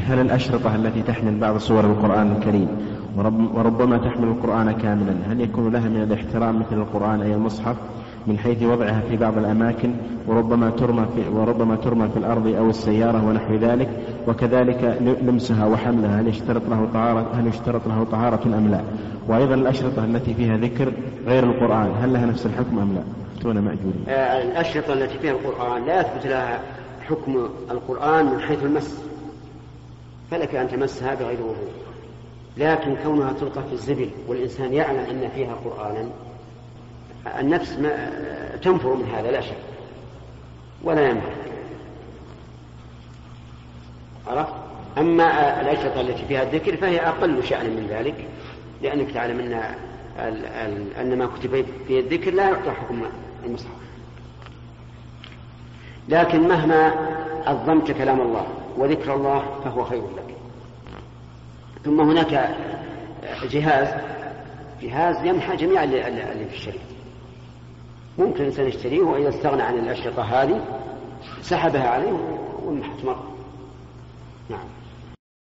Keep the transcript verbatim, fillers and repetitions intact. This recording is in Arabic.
هل الأشرطة التي تحمل بعض صور القرآن الكريم ورب وربما تحمل القرآن كاملا هل يكون لها من الاحترام مثل القرآن أي المصحف من حيث وضعها في بعض الأماكن وربما ترمى في, وربما ترمى في الأرض أو السيارة ونحو ذلك، وكذلك لمسها وحملها هل يشترط له طهارة هل يشترط له طهارة أم لا؟ وأيضا الأشرطة التي فيها ذكر غير القرآن هل لها نفس الحكم أم لا؟ تونا مأجورين. آه الأشرطة التي فيها القرآن لا يثبت لها حكم القرآن من حيث المس، فلك أن تمسها بغير وضوء، لكن كونها تلقى في الزبل والإنسان يعلم أن فيها قرآنا النفس ما تنفر من هذا لا شك ولا ينفع. عرفت؟ أما الأشرطة التي فيها الذكر فهي أقل شأنا من ذلك، لأنك تعلم أن أن ما كتب في الذكر لا يعطى حكم المصحف. لكن مهما عظمت كلام الله وذكر الله فهو خير لك. ثم هناك جهاز جهاز يمحى جميع اللي في الشريط، ممكن الإنسان يشتريه وإذا استغنى عن الأشرطة هذه سحبها عليه ومحت مرة. نعم.